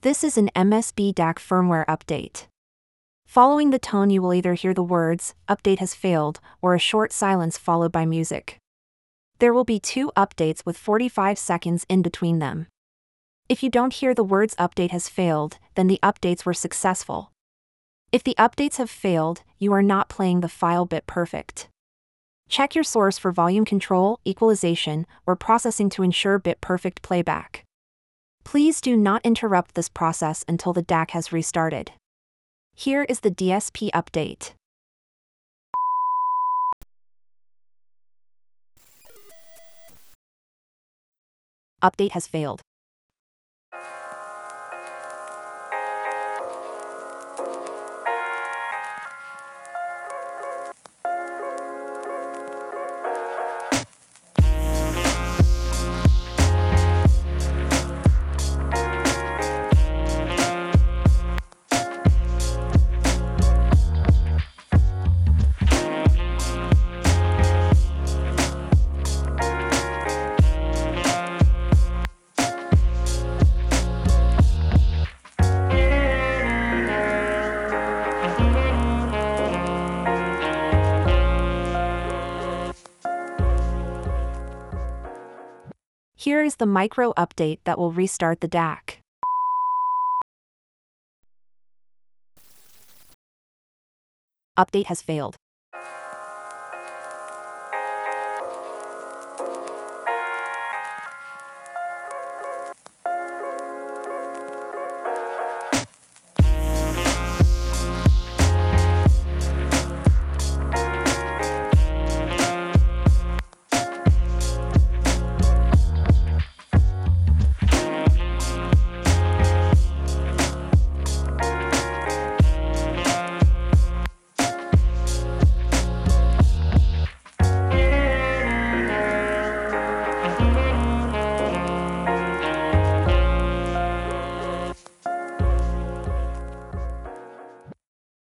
This is an MSB DAC firmware update. Following the tone, you will either hear the words, "Update has failed," or a short silence followed by music. There will be 2 updates with 45 seconds in between them. If you don't hear the words "Update has failed," then the updates were successful. If the updates have failed, you are not playing the file bit perfect. Check your source for volume control, equalization, or processing to ensure bit perfect playback. Please do not interrupt this process until the DAC has restarted. Here is the DSP update. Update has failed. Here is the micro update that will restart the DAC. Update has failed.